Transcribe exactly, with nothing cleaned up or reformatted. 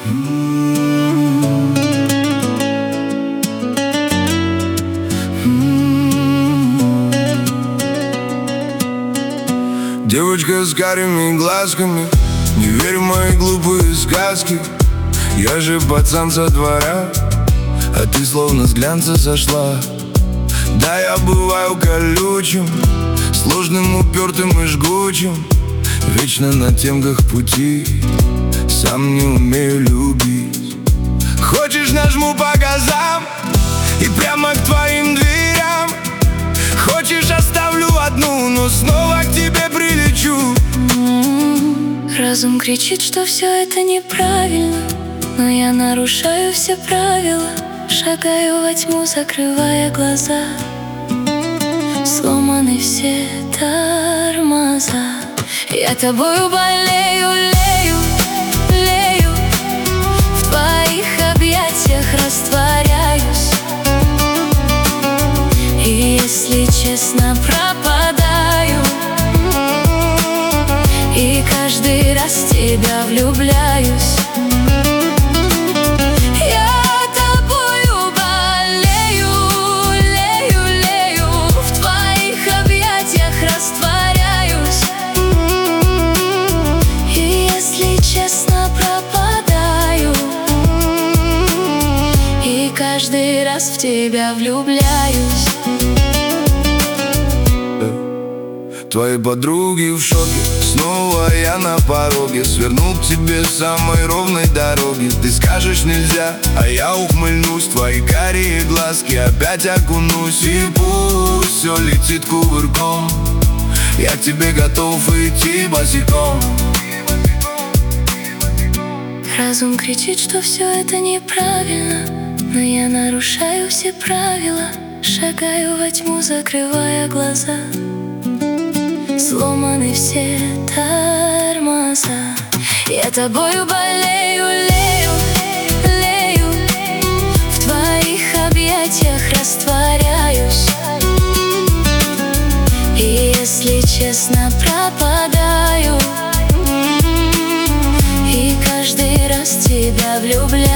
Девочка с карими глазками, не верь в мои глупые сказки. Я же пацан со двора, а ты словно с глянца сошла. Да, я бываю колючим, сложным, упертым и жгучим, вечно на темках пути, сам не умею любить. Хочешь, нажму по газам и прямо к твоим дверям. Хочешь, оставлю одну, но снова к тебе прилечу. Разум кричит, что все это неправильно, но я нарушаю все правила, шагаю во тьму, закрывая глаза. Сломаны все тормоза. Я тобою болею, лею, лею, в твоих объятиях растворяюсь. И если честно, пропадаю, и каждый раз в тебя влюбляюсь. Каждый раз в тебя влюбляюсь. Твои подруги в шоке, снова я на пороге. Свернул к тебе с самой ровной дороги. Ты скажешь нельзя, а я ухмыльнусь. Твои карие глазки, опять окунусь. И пусть все летит кувырком, я к тебе готов идти босиком. Разум кричит, что все это неправильно, но я нарушаю все правила, шагаю во тьму, закрывая глаза. Сломаны все тормоза. Я тобою болею, лею, лею, в твоих объятиях растворяюсь. И если честно, пропадаю, и каждый раз в тебя влюбляюсь.